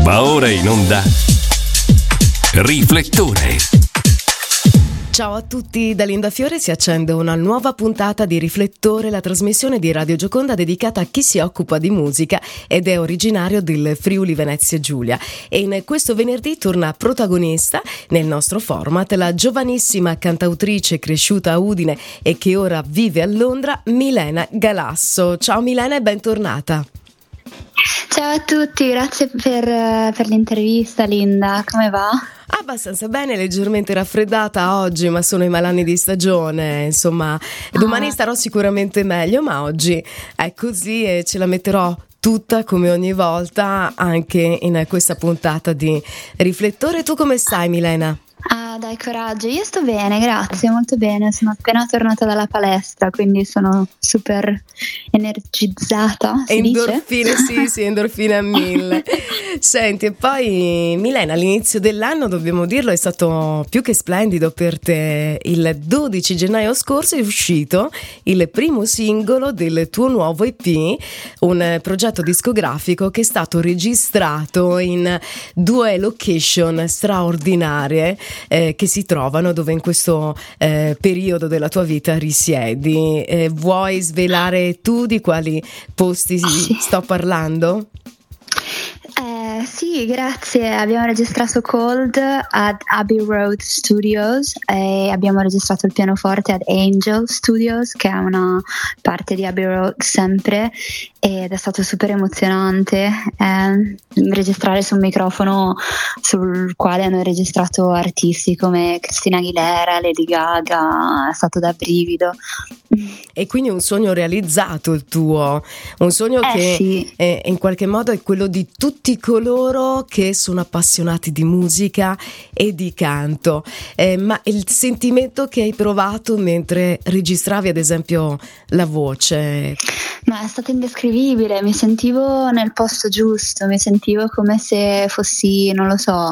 Va ora in onda Riflettore. Ciao a tutti, da Linda Fiore si accende una nuova puntata di Riflettore, la trasmissione di Radio Gioconda dedicata a chi si occupa di musica ed è originario del Friuli Venezia Giulia. E in questo venerdì torna protagonista nel nostro format la giovanissima cantautrice cresciuta a Udine e che ora vive a Londra, Milena Galasso. Ciao Milena e bentornata. Ciao a tutti, grazie per l'intervista Linda, come va? Abbastanza bene, leggermente raffreddata oggi, ma sono i malanni di stagione, insomma, domani starò sicuramente meglio, ma oggi è così e ce la metterò tutta come ogni volta anche in questa puntata di Riflettore. Tu come stai, Milena? Ah, dai, coraggio, io sto bene, grazie, molto bene, sono appena tornata dalla palestra, quindi sono super energizzata, si endorfine, dice? sì, endorfine a 1000. Senti, e poi Milena, all'inizio dell'anno, dobbiamo dirlo, è stato più che splendido per te. Il 12 gennaio scorso è uscito il primo singolo del tuo nuovo EP, un progetto discografico che è stato registrato in 2 location straordinarie che si trovano dove in questo periodo della tua vita risiedi. Vuoi svelare tu di quali posti sto parlando? Sì, grazie. Abbiamo registrato Cold ad Abbey Road Studios e abbiamo registrato il pianoforte ad Angel Studios, che è una parte di Abbey Road sempre, ed è stato super emozionante registrare su un microfono sul quale hanno registrato artisti come Christina Aguilera, Lady Gaga. È stato da brivido. E quindi un sogno realizzato il tuo, un sogno che sì. In qualche modo è quello di tutti coloro che sono appassionati di musica e di canto, ma il sentimento che hai provato mentre registravi ad esempio la voce? Ma è stato indescrivibile, mi sentivo nel posto giusto, mi sentivo come se fossi, non lo so,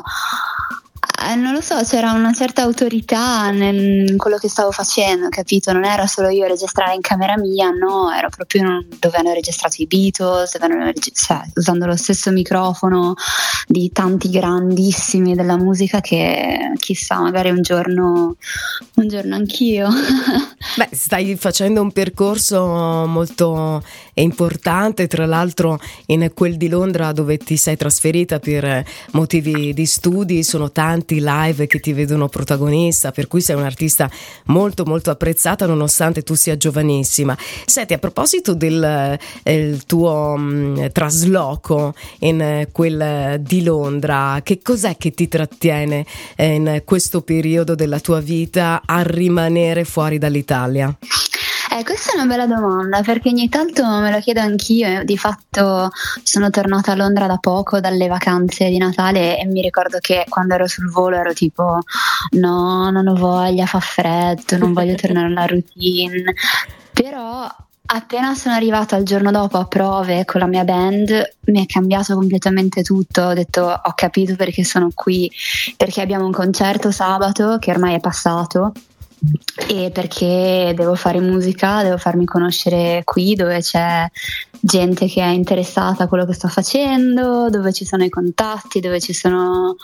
c'era una certa autorità in quello che stavo facendo, capito? Non era solo io registrare in camera mia, no, ero proprio dove hanno registrato i Beatles, usando lo stesso microfono di tanti grandissimi della musica che chissà, magari un giorno anch'io. Beh, stai facendo un percorso molto importante, tra l'altro in quel di Londra dove ti sei trasferita per motivi di studi, sono tanti live che ti vedono protagonista, per cui sei un'artista molto molto apprezzata nonostante tu sia giovanissima. Senti, a proposito del tuo trasloco in quel di Londra, che cos'è che ti trattiene in questo periodo della tua vita a rimanere fuori dall'Italia? Questa è una bella domanda, perché ogni tanto me lo chiedo anch'io. Di fatto sono tornata a Londra da poco dalle vacanze di Natale e mi ricordo che quando ero sul volo ero tipo no, non ho voglia, fa freddo, non voglio tornare alla routine. Però appena sono arrivata il giorno dopo a prove con la mia band mi è cambiato completamente tutto. Ho detto ho capito perché sono qui, perché abbiamo un concerto sabato che ormai è passato e perché devo fare musica, devo farmi conoscere qui dove c'è gente che è interessata a quello che sto facendo, dove ci sono i contatti, dove ci sono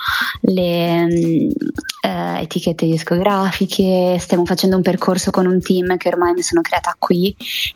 le etichette discografiche. Stiamo facendo un percorso con un team che ormai mi sono creata qui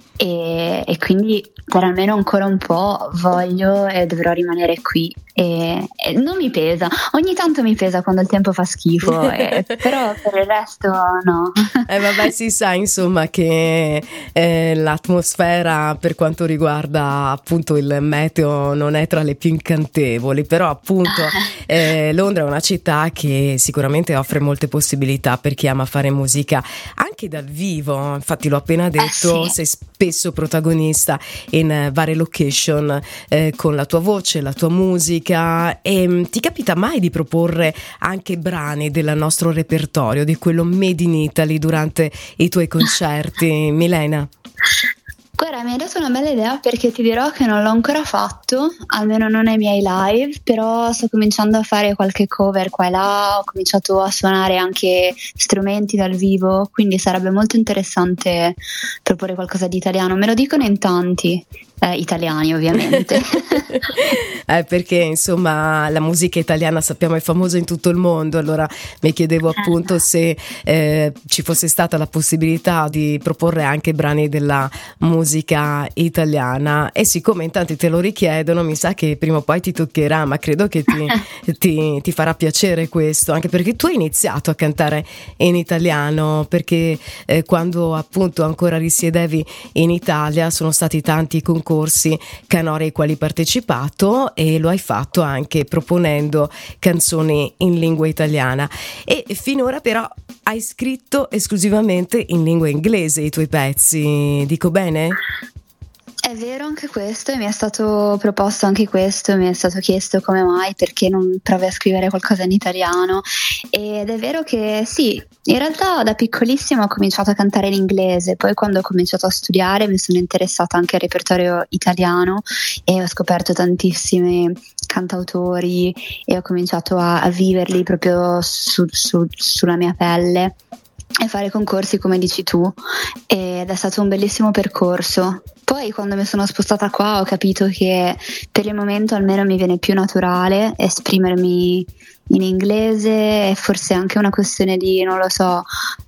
e quindi per almeno ancora un po' voglio e dovrò rimanere qui e non mi pesa, ogni tanto mi pesa quando il tempo fa schifo però per il resto no. Vabbè, si sa insomma che l'atmosfera per quanto riguarda appunto il meteo non è tra le più incantevoli, però appunto Londra è una città che sicuramente offre molte possibilità per chi ama fare musica anche dal vivo. Infatti l'ho appena detto, sì. sei spesso protagonista in varie location con la tua voce, la tua musica. E ti capita mai di proporre anche brani del nostro repertorio, di quello made in Italy durante i tuoi concerti, Milena? Guarda, mi hai dato una bella idea, perché ti dirò che non l'ho ancora fatto, almeno non ai miei live, però sto cominciando a fare qualche cover qua e là, ho cominciato a suonare anche strumenti dal vivo, quindi sarebbe molto interessante proporre qualcosa di italiano. Me lo dicono in tanti italiani ovviamente. Perché insomma la musica italiana sappiamo è famosa in tutto il mondo, allora mi chiedevo appunto se ci fosse stata la possibilità di proporre anche brani della musica italiana, e siccome in tanti te lo richiedono mi sa che prima o poi ti toccherà, ma credo che ti farà piacere questo, anche perché tu hai iniziato a cantare in italiano, perché quando appunto ancora risiedevi in Italia sono stati tanti concorsi canori ai quali hai partecipato, e lo hai fatto anche proponendo canzoni in lingua italiana, e finora però hai scritto esclusivamente in lingua inglese i tuoi pezzi, dico bene? È vero anche questo, e mi è stato proposto anche questo, mi è stato chiesto come mai, perché non provi a scrivere qualcosa in italiano, ed è vero che sì, in realtà da piccolissima ho cominciato a cantare in inglese, poi quando ho cominciato a studiare mi sono interessata anche al repertorio italiano e ho scoperto tantissimi cantautori e ho cominciato a viverli proprio sulla mia pelle e fare concorsi come dici tu, ed è stato un bellissimo percorso. Poi quando mi sono spostata qua ho capito che per il momento almeno mi viene più naturale esprimermi in inglese, e forse anche una questione di, non lo so,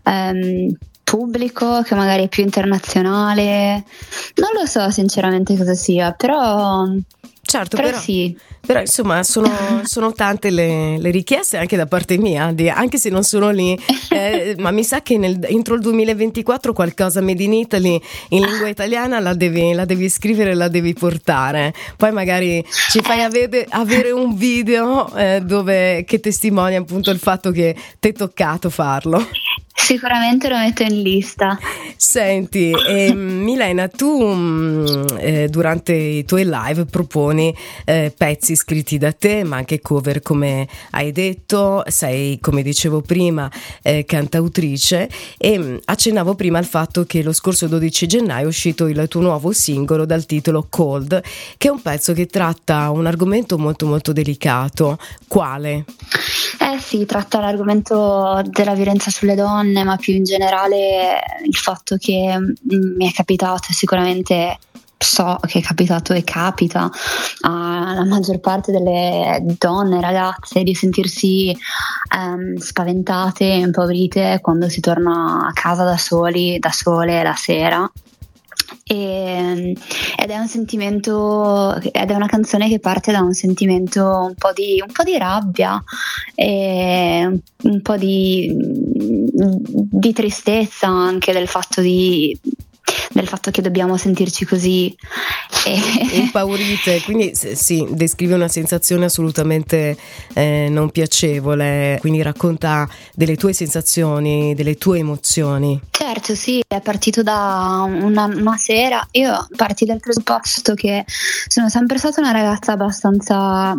pubblico che magari è più internazionale, non lo so sinceramente cosa sia, però certo, però sì. Però insomma sono tante le richieste anche da parte mia, anche se non sono lì, ma mi sa che entro il 2024 qualcosa made in Italy in lingua italiana la devi scrivere, la devi portare. Poi magari ci fai avere un video che testimonia appunto il fatto che ti è toccato farlo. Sicuramente lo metto in lista. Senti, Milena, tu durante i tuoi live proponi pezzi scritti da te, ma anche cover, come hai detto, sei, come dicevo prima, cantautrice, e accennavo prima al fatto che lo scorso 12 gennaio è uscito il tuo nuovo singolo dal titolo Cold, che è un pezzo che tratta un argomento molto molto delicato. Quale? Sì, tratta l'argomento della violenza sulle donne, ma più in generale il fatto che mi è capitato, e sicuramente so che è capitato e capita alla maggior parte delle donne, ragazze, di sentirsi spaventate e impaurite quando si torna a casa da sole la sera. Ed è un sentimento, ed è una canzone che parte da un sentimento un po' di rabbia e un po' di tristezza anche del fatto che dobbiamo sentirci così impaurite, quindi sì, descrive una sensazione assolutamente non piacevole, quindi racconta delle tue sensazioni, delle tue emozioni. Certo, sì, è partito da una sera. Io parti dal presupposto che sono sempre stata una ragazza abbastanza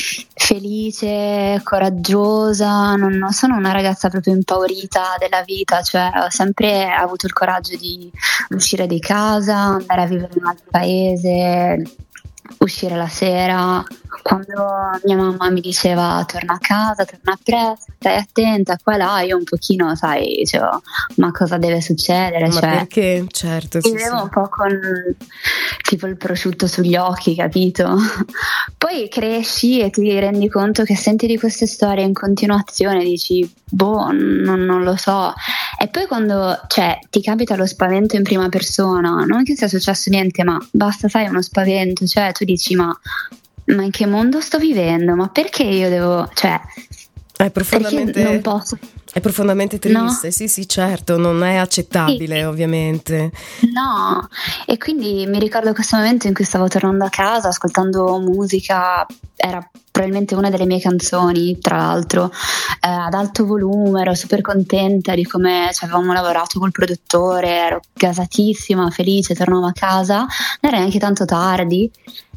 felice, coraggiosa, non sono una ragazza proprio impaurita della vita, cioè ho sempre avuto il coraggio di uscire di casa, andare a vivere in un altro paese, uscire la sera. Quando mia mamma mi diceva torna a casa, torna presto, stai attenta, qua e là, io un pochino, sai, dicevo, ma cosa deve succedere? Ma perché? Certo, sì, vivevo un po' con tipo il prosciutto sugli occhi, capito? Poi cresci e ti rendi conto che senti di queste storie in continuazione, dici, boh, non lo so. E poi quando, cioè, ti capita lo spavento in prima persona, non che sia successo niente, ma basta, sai, uno spavento, cioè tu dici, ma in che mondo sto vivendo? Ma perché io devo, cioè, perché non posso? È profondamente triste, no? Sì, certo, non è accettabile, Sì. Ovviamente. No, e quindi mi ricordo questo momento in cui stavo tornando a casa ascoltando musica, era probabilmente una delle mie canzoni, tra l'altro, ad alto volume, ero super contenta di come ci avevamo lavorato col produttore, ero gasatissima, felice, tornavo a casa, non era neanche tanto tardi.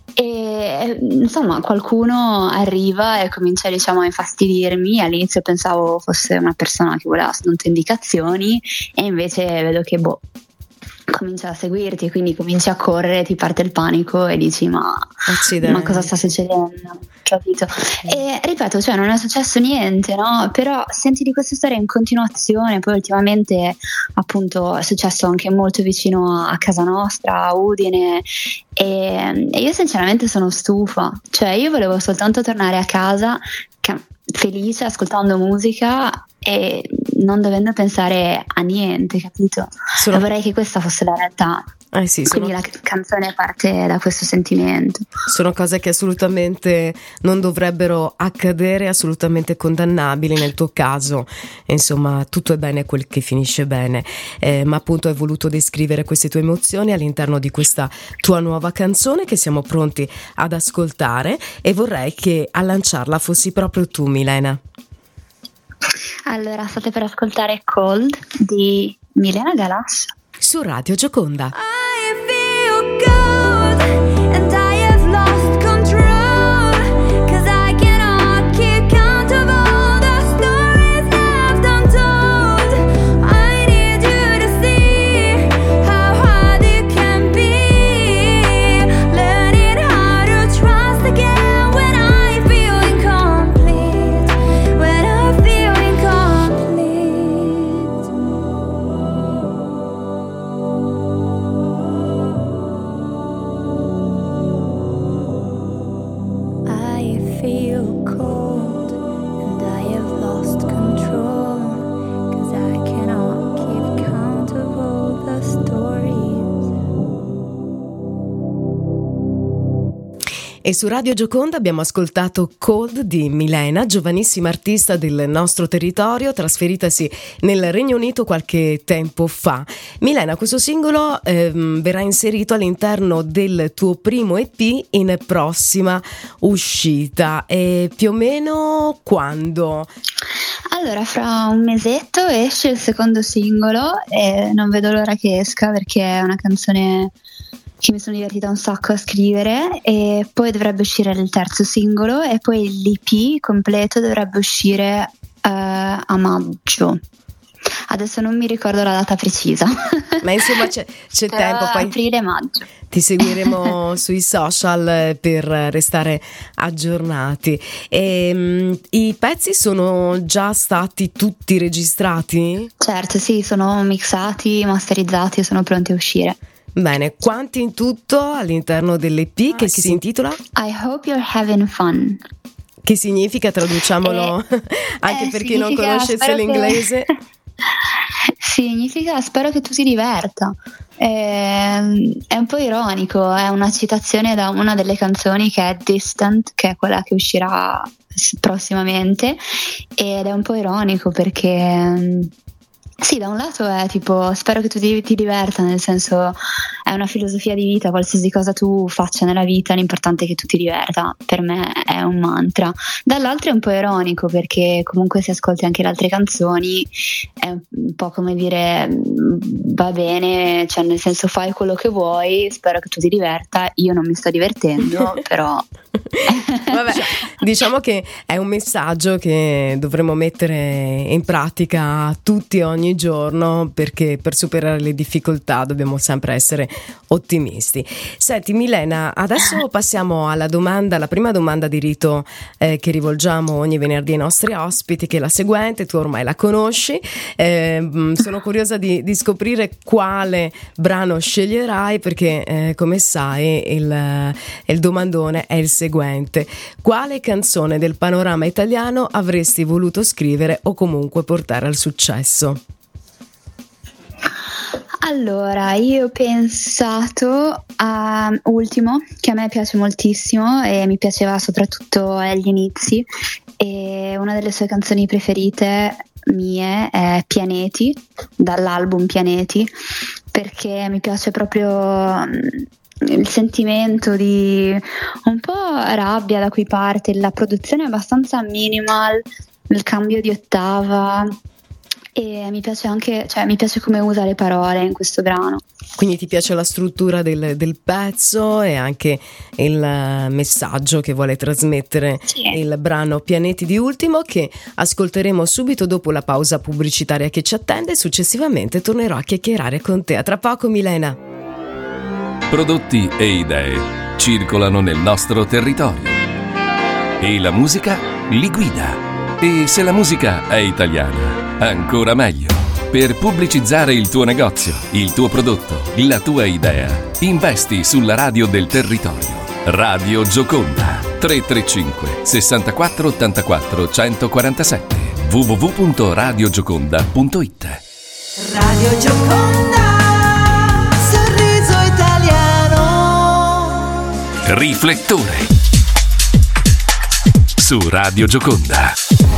E insomma qualcuno arriva e comincia, diciamo, a infastidirmi. All'inizio pensavo fosse una persona che voleva indicazioni, e invece vedo che comincia a seguirti e quindi cominci a correre, ti parte il panico e dici ma cosa sta succedendo, capito? E ripeto, cioè non è successo niente, no? Però senti di queste storie in continuazione, poi ultimamente appunto è successo anche molto vicino a casa nostra, a Udine, e io sinceramente sono stufa, cioè io volevo soltanto tornare a casa felice, ascoltando musica e non dovendo pensare a niente, capito? Vorrei che questa fosse la realtà. Sì, quindi la canzone parte da questo sentimento. Sono cose che assolutamente non dovrebbero accadere, assolutamente condannabili nel tuo caso. Insomma, tutto è bene quel che finisce bene, ma appunto hai voluto descrivere queste tue emozioni all'interno di questa tua nuova canzone che siamo pronti ad ascoltare, e vorrei che a lanciarla fossi proprio tu, Milena. Allora, state per ascoltare Cold di Milena Galasso su Radio Gioconda. E su Radio Gioconda abbiamo ascoltato Cold di Milena, giovanissima artista del nostro territorio, trasferitasi nel Regno Unito qualche tempo fa. Milena, questo singolo verrà inserito all'interno del tuo primo EP in prossima uscita. E più o meno quando? Allora, fra un mesetto esce il secondo singolo e non vedo l'ora che esca, perché è una canzone che mi sono divertita un sacco a scrivere, e poi dovrebbe uscire il terzo singolo e poi l'EP completo dovrebbe uscire a maggio. Adesso non mi ricordo la data precisa, ma insomma c'è tempo, poi aprile-maggio ti seguiremo sui social per restare aggiornati. I pezzi sono già stati tutti registrati? Certo, sì, sono mixati, masterizzati e sono pronti a uscire. Bene, quanti in tutto all'interno dell'EP che si intitola? I hope you're having fun. Che significa, traduciamolo anche per chi non conoscesse l'inglese. Significa spero che tu ti diverta. È un po' ironico, è una citazione da una delle canzoni che è Distant, che è quella che uscirà prossimamente, ed è un po' ironico perché sì, da un lato è tipo spero che tu ti diverta, nel senso è una filosofia di vita, qualsiasi cosa tu faccia nella vita l'importante è che tu ti diverta, per me è un mantra. Dall'altro è un po' ironico perché comunque se ascolti anche le altre canzoni è un po' come dire va bene, cioè nel senso fai quello che vuoi, spero che tu ti diverta, io non mi sto divertendo però vabbè, diciamo che è un messaggio che dovremmo mettere in pratica tutti ogni giorno, perché per superare le difficoltà dobbiamo sempre essere ottimisti. Senti Milena, adesso passiamo alla prima domanda di rito che rivolgiamo ogni venerdì ai nostri ospiti, che è la seguente. Tu ormai la conosci, sono curiosa di scoprire quale brano sceglierai, perché come sai il domandone è il seguente: quale canzone del panorama italiano avresti voluto scrivere o comunque portare al successo? Allora, io ho pensato a Ultimo, che a me piace moltissimo e mi piaceva soprattutto agli inizi, e una delle sue canzoni preferite mie è Pianeti, dall'album Pianeti, perché mi piace proprio il sentimento di un po' rabbia da cui parte, la produzione è abbastanza minimal, il cambio di ottava E mi piace anche, cioè mi piace come usa le parole in questo brano. Quindi ti piace la struttura del pezzo e anche il messaggio che vuole trasmettere il brano Pianeti di Ultimo, che ascolteremo subito dopo la pausa pubblicitaria che ci attende. Successivamente tornerò a chiacchierare con te. A tra poco, Milena. Prodotti e idee circolano nel nostro territorio e la musica li guida. E se la musica è italiana, ancora meglio. Per pubblicizzare il tuo negozio, il tuo prodotto, la tua idea, investi sulla radio del territorio. Radio Gioconda 335 64 84 147 www.radiogioconda.it. Radio Gioconda, sorriso italiano. Riflettore su Radio Gioconda.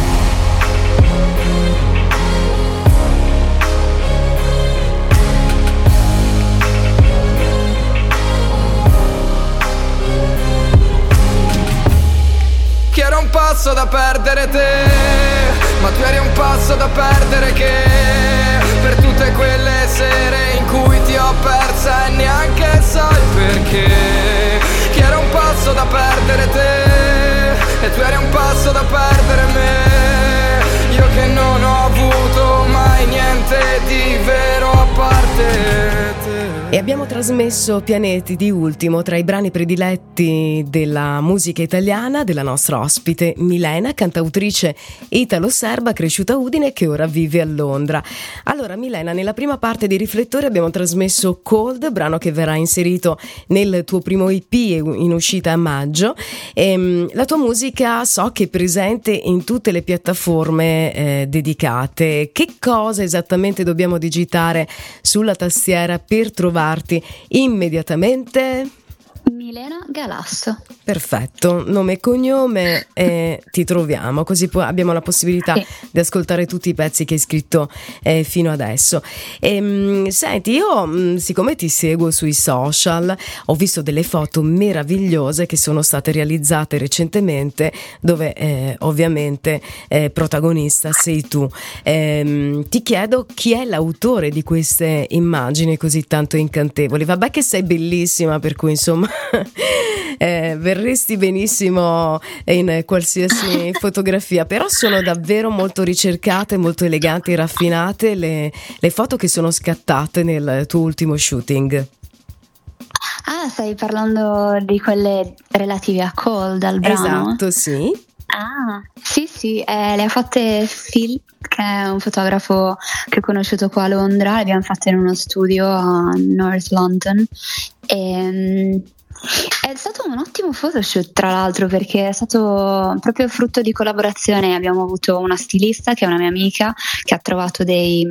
Chi era un passo da perdere te, ma tu eri un passo da perdere che, per tutte quelle sere in cui ti ho persa e neanche sai perché. Chi era un passo da perdere te, e tu eri un passo da perdere me. Io che non ho avuto mai niente di vero a parte te. E abbiamo trasmesso Pianeti di Ultimo, tra i brani prediletti della musica italiana della nostra ospite Milena, cantautrice italo-serba cresciuta a Udine che ora vive a Londra. Allora Milena, nella prima parte di Riflettori abbiamo trasmesso Cold, brano che verrà inserito nel tuo primo EP in uscita a maggio. La tua musica so che è presente in tutte le piattaforme dedicate. Che cosa esattamente dobbiamo digitare sulla tastiera per trovarti immediatamente? Milena Galasso. Perfetto, nome e cognome e ti troviamo, così abbiamo la possibilità di ascoltare tutti i pezzi che hai scritto fino adesso. Senti, io siccome ti seguo sui social ho visto delle foto meravigliose che sono state realizzate recentemente dove ovviamente protagonista sei tu. Ti chiedo chi è l'autore di queste immagini così tanto incantevoli. Vabbè che sei bellissima, per cui insomma verresti benissimo in qualsiasi fotografia, però sono davvero molto ricercate, molto eleganti e raffinate le foto che sono scattate nel tuo ultimo shooting. Ah, stai parlando di quelle relative a Cold, al brano? Esatto, sì. Ah, sì, le ha fatte Phil, che è un fotografo che ho conosciuto qua a Londra, le abbiamo fatte in uno studio a North London e è stato un ottimo photoshoot, tra l'altro, perché è stato proprio frutto di collaborazione. Abbiamo avuto una stilista che è una mia amica che ha trovato dei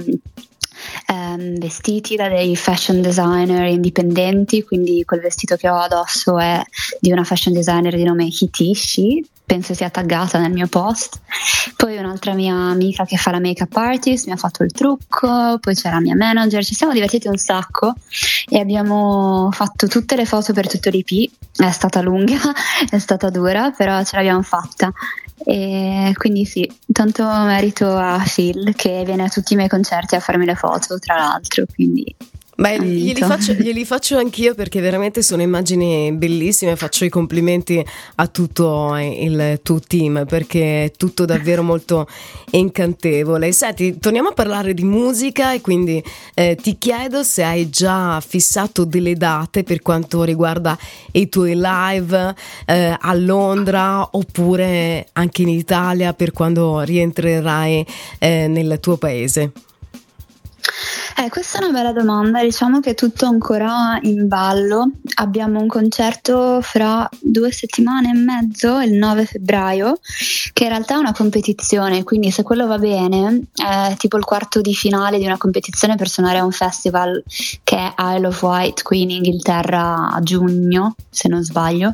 vestiti da dei fashion designer indipendenti, quindi quel vestito che ho addosso è di una fashion designer di nome Hitishi, penso sia taggata nel mio post. Poi un'altra mia amica che fa la make-up artist mi ha fatto il trucco, poi c'era la mia manager, ci siamo divertiti un sacco e abbiamo fatto tutte le foto per tutto l'EP. È stata lunga, è stata dura, però ce l'abbiamo fatta. E quindi sì, tanto merito a Phil che viene a tutti i miei concerti a farmi le foto, tra l'altro, quindi beh, glieli faccio anch'io perché veramente sono immagini bellissime. Faccio i complimenti a tutto il tuo team perché è tutto davvero molto incantevole. Senti, torniamo a parlare di musica e quindi ti chiedo se hai già fissato delle date per quanto riguarda i tuoi live a Londra oppure anche in Italia per quando rientrerai nel tuo paese. Questa è una bella domanda, diciamo che è tutto ancora in ballo. Abbiamo un concerto fra 2 settimane e mezzo, il 9 febbraio, che in realtà è una competizione, quindi se quello va bene è tipo il quarto di finale di una competizione per suonare a un festival che è Isle of Wight qui in Inghilterra a giugno, se non sbaglio,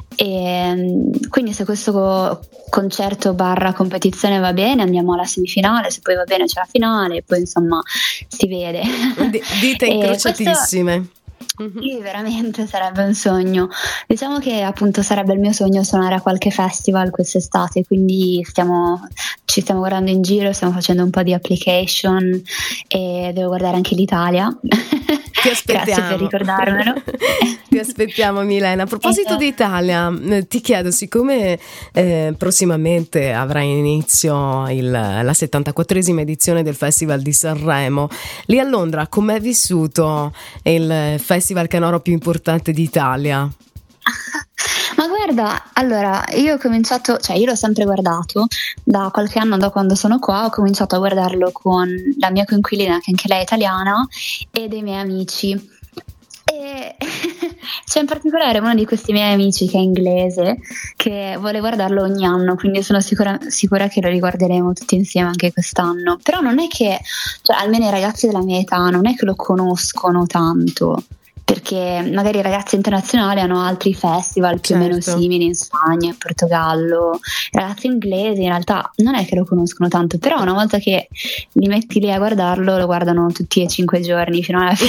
e quindi se questo concerto / competizione va bene andiamo alla semifinale, se poi va bene c'è la finale, poi insomma si vede. Dita incrociatissime. Sì, veramente sarebbe un sogno. Diciamo che appunto sarebbe il mio sogno suonare a qualche festival quest'estate, quindi ci stiamo guardando in giro, stiamo facendo un po' di application e devo guardare anche l'Italia. Ti aspettiamo. Grazie per ricordarmelo. Ti aspettiamo, Milena. A proposito di Italia, ti chiedo, siccome prossimamente avrà inizio la 74esima edizione del Festival di Sanremo, lì a Londra com'è vissuto il festival canoro più importante d'Italia? Ma guarda, allora, io l'ho sempre guardato da qualche anno, da quando sono qua, ho cominciato a guardarlo con la mia coinquilina, che anche lei è italiana, e dei miei amici. E c'è in particolare uno di questi miei amici che è inglese, che vuole guardarlo ogni anno, quindi sono sicura che lo riguarderemo tutti insieme anche quest'anno. Però non è che, almeno i ragazzi della mia età, non è che lo conoscono tanto, perché magari i ragazzi internazionali hanno altri festival più o meno simili in Spagna, in Portogallo. I ragazzi inglesi in realtà non è che lo conoscono tanto, però una volta che li metti lì a guardarlo, lo guardano tutti e 5 giorni fino alla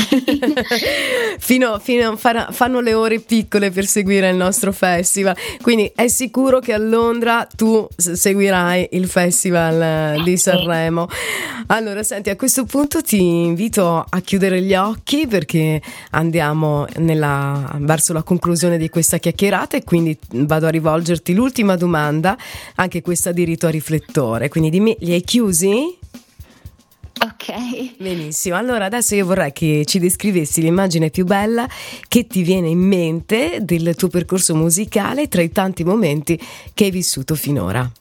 fine. Fanno le ore piccole per seguire il nostro festival, quindi è sicuro che a Londra tu seguirai il Festival di Sanremo. Allora, senti, a questo punto ti invito a chiudere gli occhi, perché andiamo verso la conclusione di questa chiacchierata, e quindi vado a rivolgerti l'ultima domanda, anche questa di rito a riflettore. Quindi dimmi, li hai chiusi? Ok. Benissimo, allora adesso io vorrei che ci descrivessi l'immagine più bella che ti viene in mente del tuo percorso musicale tra i tanti momenti che hai vissuto finora.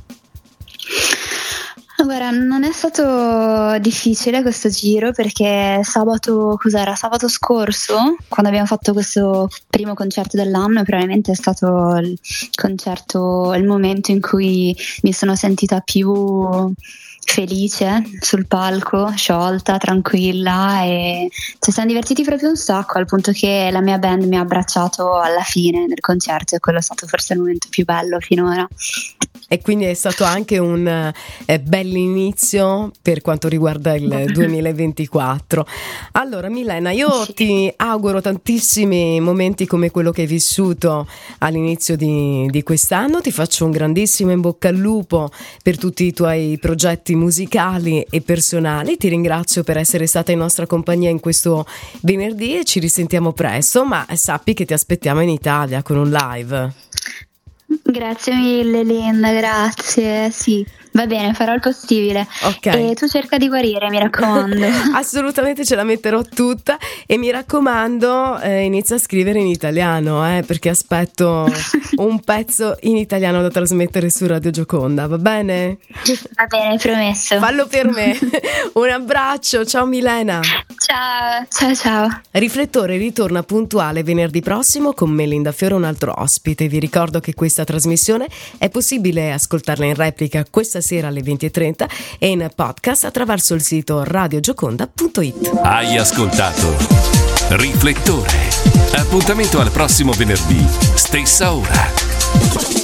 Guarda, non è stato difficile questo giro, perché sabato scorso, quando abbiamo fatto questo primo concerto dell'anno, probabilmente è stato il momento in cui mi sono sentita più felice sul palco, sciolta, tranquilla, e ci siamo divertiti proprio un sacco, al punto che la mia band mi ha abbracciato alla fine del concerto, e quello è stato forse il momento più bello finora. E quindi è stato anche un bell'inizio per quanto riguarda il 2024. Allora Milena, io ti auguro tantissimi momenti come quello che hai vissuto all'inizio di quest'anno, ti faccio un grandissimo in bocca al lupo per tutti i tuoi progetti musicali e personali, ti ringrazio per essere stata in nostra compagnia in questo venerdì e ci risentiamo presto, ma sappi che ti aspettiamo in Italia con un live. Grazie mille Linda, grazie, sì, va bene, farò il possibile. Okay. E tu cerca di guarire, mi raccomando. Assolutamente, ce la metterò tutta, e mi raccomando inizia a scrivere in italiano, perché aspetto un pezzo in italiano da trasmettere su Radio Gioconda, va bene? Va bene, promesso. Fallo per me. Un abbraccio, ciao Milena. Ciao. Riflettore ritorna puntuale venerdì prossimo con Melinda Fiore, un altro ospite. Vi ricordo che questa trasmissione è possibile ascoltarla in replica questa sera alle 20:30 e in podcast attraverso il sito radiogioconda.it. Hai ascoltato Riflettore. Appuntamento al prossimo venerdì, stessa ora.